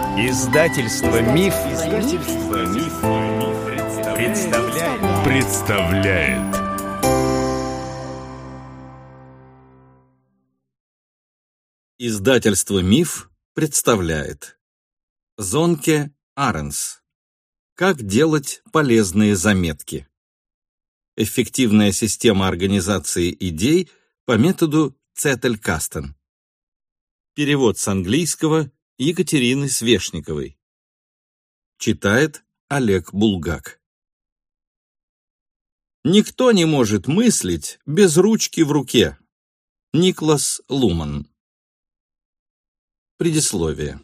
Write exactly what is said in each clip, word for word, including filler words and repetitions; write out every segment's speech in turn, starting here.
Издательство Миф, Издательство Миф, представляет. представляет. Издательство Миф представляет. Зонке Аренс. Как делать полезные заметки. Эффективная система организации идей по методу Цетель-Кастен. Перевод с английского Екатерины Свешниковой. Читает Олег Булгак. Никто не может мыслить без ручки в руке. Никлас Луман. Предисловие.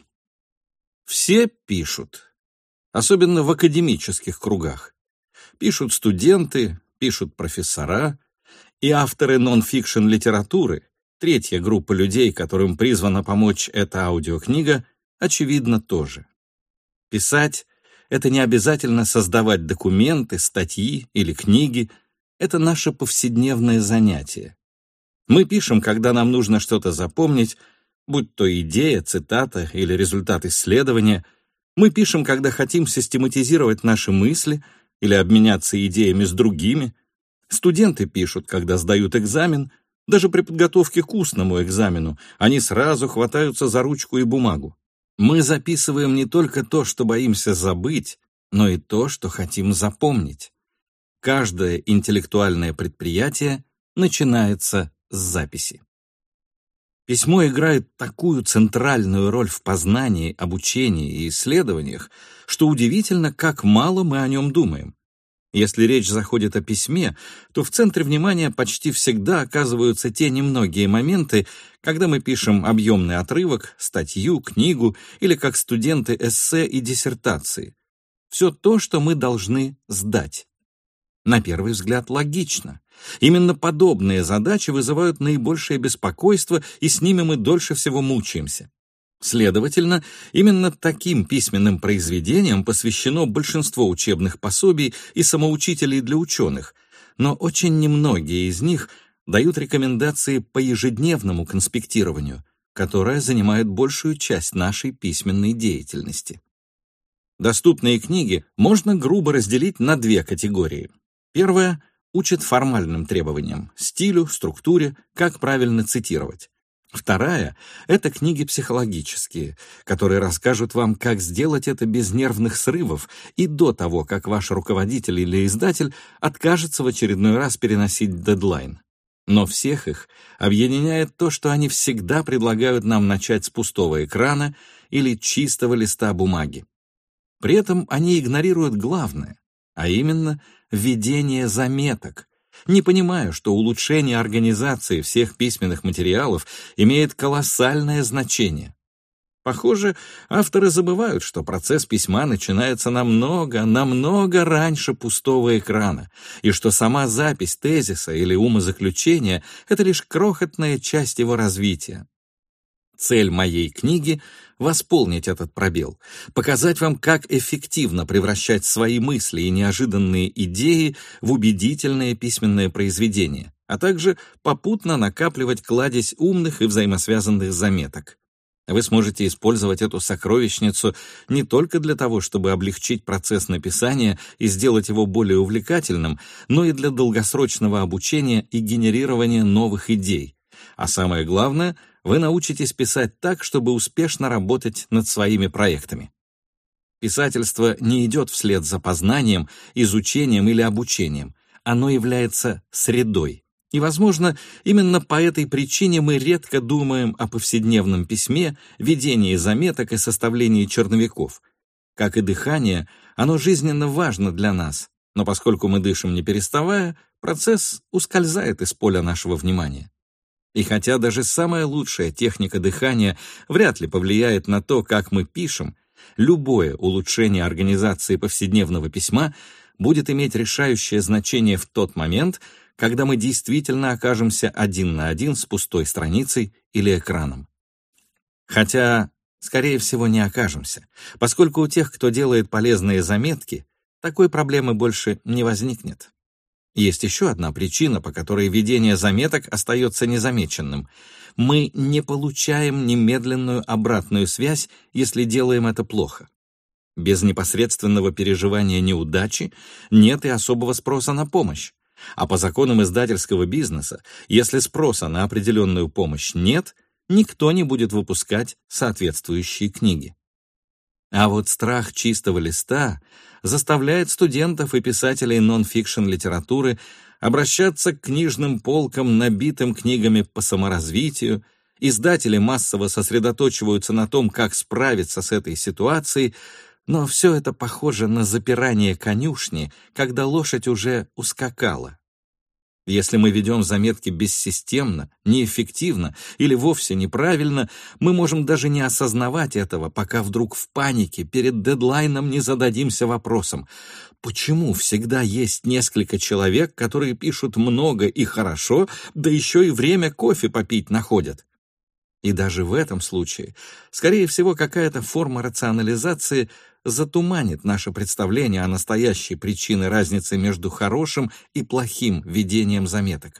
Все пишут, особенно в академических кругах. Пишут студенты, пишут профессора и авторы нон-фикшн литературы. Третья группа людей, которым призвана помочь эта аудиокнига, очевидно, тоже. Писать — это не обязательно создавать документы, статьи или книги. Это наше повседневное занятие. Мы пишем, когда нам нужно что-то запомнить, будь то идея, цитата или результат исследования. Мы пишем, когда хотим систематизировать наши мысли или обменяться идеями с другими. Студенты пишут, когда сдают экзамен. Даже при подготовке к устному экзамену они сразу хватаются за ручку и бумагу. Мы записываем не только то, что боимся забыть, но и то, что хотим запомнить. Каждое интеллектуальное предприятие начинается с записи. Письмо играет такую центральную роль в познании, обучении и исследованиях, что удивительно, как мало мы о нем думаем. Если речь заходит о письме, то в центре внимания почти всегда оказываются те немногие моменты, когда мы пишем объемный отрывок, статью, книгу или, как студенты, эссе и диссертации. Все то, что мы должны сдать. На первый взгляд логично. Именно подобные задачи вызывают наибольшее беспокойство, и с ними мы дольше всего мучаемся. Следовательно, именно таким письменным произведениям посвящено большинство учебных пособий и самоучителей для ученых, но очень немногие из них дают рекомендации по ежедневному конспектированию, которое занимает большую часть нашей письменной деятельности. Доступные книги можно грубо разделить на две категории. Первая учит формальным требованиям, стилю, структуре, как правильно цитировать. Вторая — это книги психологические, которые расскажут вам, как сделать это без нервных срывов и до того, как ваш руководитель или издатель откажется в очередной раз переносить дедлайн. Но всех их объединяет то, что они всегда предлагают нам начать с пустого экрана или чистого листа бумаги. При этом они игнорируют главное, а именно ведение заметок, не понимая, что улучшение организации всех письменных материалов имеет колоссальное значение. Похоже, авторы забывают, что процесс письма начинается намного, намного раньше пустого экрана, и что сама запись тезиса или умозаключения — это лишь крохотная часть его развития. Цель моей книги — восполнить этот пробел, показать вам, как эффективно превращать свои мысли и неожиданные идеи в убедительные письменные произведения, а также попутно накапливать кладезь умных и взаимосвязанных заметок. Вы сможете использовать эту сокровищницу не только для того, чтобы облегчить процесс написания и сделать его более увлекательным, но и для долгосрочного обучения и генерирования новых идей. А самое главное, вы научитесь писать так, чтобы успешно работать над своими проектами. Писательство не идет вслед за познанием, изучением или обучением. Оно является средой. И, возможно, именно по этой причине мы редко думаем о повседневном письме, ведении заметок и составлении черновиков. Как и дыхание, оно жизненно важно для нас, но поскольку мы дышим не переставая, процесс ускользает из поля нашего внимания. И хотя даже самая лучшая техника дыхания вряд ли повлияет на то, как мы пишем, любое улучшение организации повседневного письма будет иметь решающее значение в тот момент, когда мы действительно окажемся один на один с пустой страницей или экраном. Хотя, скорее всего, не окажемся, поскольку у тех, кто делает полезные заметки, такой проблемы больше не возникнет. Есть еще одна причина, по которой ведение заметок остается незамеченным. Мы не получаем немедленную обратную связь, если делаем это плохо. Без непосредственного переживания неудачи нет и особого спроса на помощь. А по законам издательского бизнеса, если спроса на определенную помощь нет, никто не будет выпускать соответствующие книги. А вот страх чистого листа заставляет студентов и писателей нон-фикшн литературы обращаться к книжным полкам, набитым книгами по саморазвитию. Издатели массово сосредоточиваются на том, как справиться с этой ситуацией, но все это похоже на запирание конюшни, когда лошадь уже ускакала. Если мы ведем заметки бессистемно, неэффективно или вовсе неправильно, мы можем даже не осознавать этого, пока вдруг в панике перед дедлайном не зададимся вопросом: почему всегда есть несколько человек, которые пишут много и хорошо, да еще и время кофе попить находят? И даже в этом случае, скорее всего, какая-то форма рационализации затуманит наше представление о настоящей причине разницы между хорошим и плохим ведением заметок.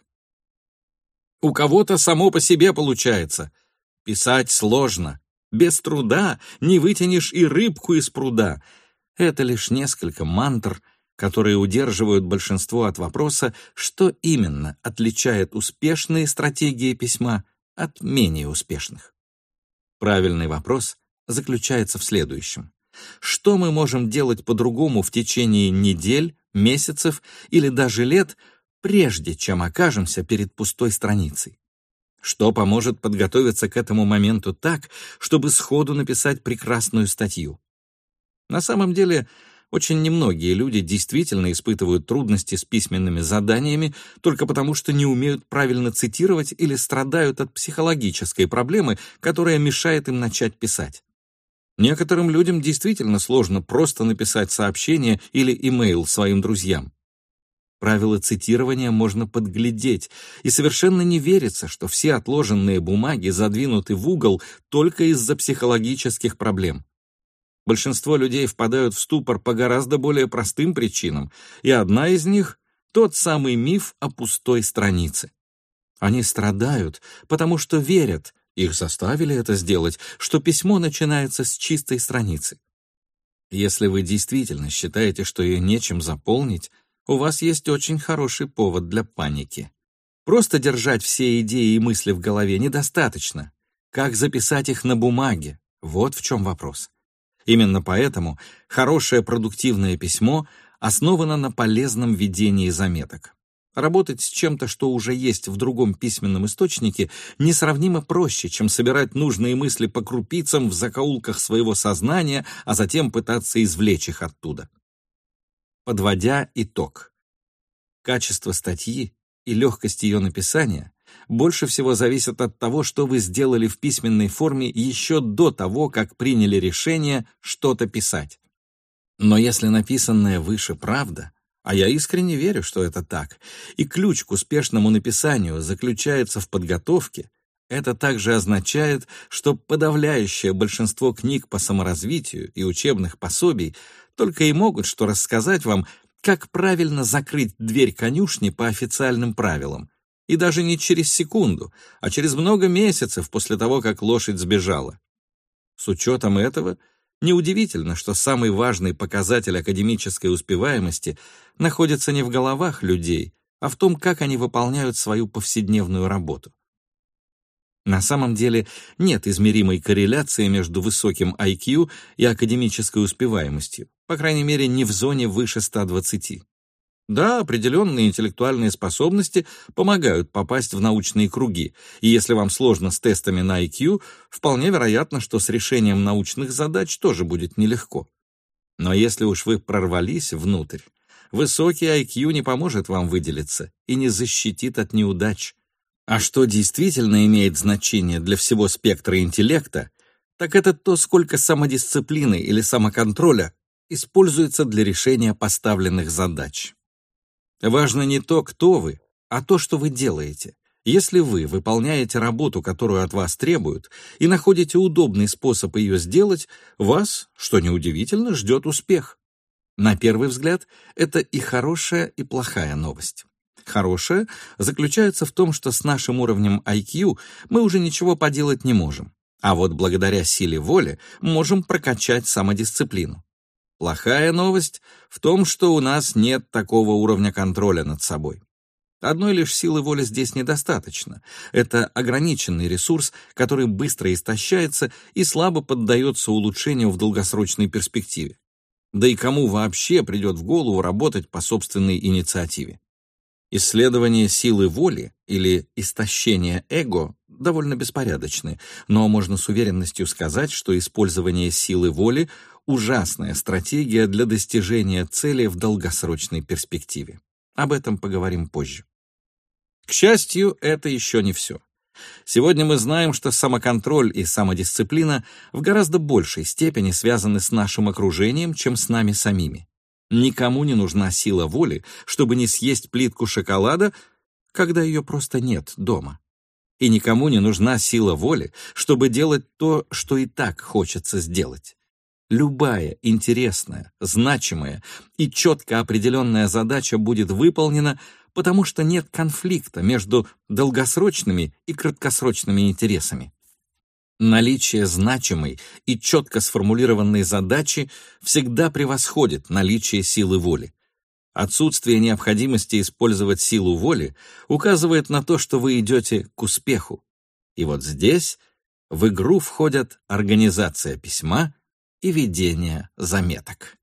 У кого-то само по себе получается. Писать сложно. Без труда не вытянешь и рыбку из пруда. Это лишь несколько мантр, которые удерживают большинство от вопроса, что именно отличает успешные стратегии письма от менее успешных. Правильный вопрос заключается в следующем. Что мы можем делать по-другому в течение недель, месяцев или даже лет, прежде чем окажемся перед пустой страницей? Что поможет подготовиться к этому моменту так, чтобы сходу написать прекрасную статью? На самом деле, очень немногие люди действительно испытывают трудности с письменными заданиями только потому, что не умеют правильно цитировать или страдают от психологической проблемы, которая мешает им начать писать. Некоторым людям действительно сложно просто написать сообщение или имейл своим друзьям. Правила цитирования можно подглядеть, и совершенно не верится, что все отложенные бумаги задвинуты в угол только из-за психологических проблем. Большинство людей впадают в ступор по гораздо более простым причинам, и одна из них — тот самый миф о пустой странице. Они страдают, потому что верят, их заставили это сделать, что письмо начинается с чистой страницы. Если вы действительно считаете, что ее нечем заполнить, у вас есть очень хороший повод для паники. Просто держать все идеи и мысли в голове недостаточно. Как записать их на бумаге? Вот в чем вопрос. Именно поэтому хорошее продуктивное письмо основано на полезном ведении заметок. Работать с чем-то, что уже есть в другом письменном источнике, несравнимо проще, чем собирать нужные мысли по крупицам в закоулках своего сознания, а затем пытаться извлечь их оттуда. Подводя итог. Качество статьи и легкость ее написания больше всего зависят от того, что вы сделали в письменной форме еще до того, как приняли решение что-то писать. Но если написанное выше правда, а я искренне верю, что это так, и ключ к успешному написанию заключается в подготовке, это также означает, что подавляющее большинство книг по саморазвитию и учебных пособий только и могут что рассказать вам, как правильно закрыть дверь конюшни по официальным правилам, и даже не через секунду, а через много месяцев после того, как лошадь сбежала. С учетом этого, неудивительно, что самый важный показатель академической успеваемости находится не в головах людей, а в том, как они выполняют свою повседневную работу. На самом деле нет измеримой корреляции между высоким ай кью и академической успеваемостью, по крайней мере, не в зоне выше ста двадцати. Да, определенные интеллектуальные способности помогают попасть в научные круги, и если вам сложно с тестами на ай кью, вполне вероятно, что с решением научных задач тоже будет нелегко. Но если уж вы прорвались внутрь, высокий ай кью не поможет вам выделиться и не защитит от неудач. А что действительно имеет значение для всего спектра интеллекта, так это то, сколько самодисциплины или самоконтроля используется для решения поставленных задач. Важно не то, кто вы, а то, что вы делаете. Если вы выполняете работу, которую от вас требуют, и находите удобный способ ее сделать, вас, что неудивительно, ждет успех. На первый взгляд, это и хорошая, и плохая новость. Хорошее заключается в том, что с нашим уровнем ай кью мы уже ничего поделать не можем, а вот благодаря силе воли можем прокачать самодисциплину. Плохая новость в том, что у нас нет такого уровня контроля над собой. Одной лишь силы воли здесь недостаточно. Это ограниченный ресурс, который быстро истощается и слабо поддается улучшению в долгосрочной перспективе. Да и кому вообще придет в голову работать по собственной инициативе? Исследование силы воли или истощение эго довольно беспорядочны, но можно с уверенностью сказать, что использование силы воли – ужасная стратегия для достижения цели в долгосрочной перспективе. Об этом поговорим позже. К счастью, это еще не все. Сегодня мы знаем, что самоконтроль и самодисциплина в гораздо большей степени связаны с нашим окружением, чем с нами самими. Никому не нужна сила воли, чтобы не съесть плитку шоколада, когда ее просто нет дома. И никому не нужна сила воли, чтобы делать то, что и так хочется сделать. Любая интересная, значимая и четко определенная задача будет выполнена, потому что нет конфликта между долгосрочными и краткосрочными интересами. Наличие значимой и четко сформулированной задачи всегда превосходит наличие силы воли. Отсутствие необходимости использовать силу воли указывает на то, что вы идете к успеху. И вот здесь в игру входят организация письма и ведение заметок.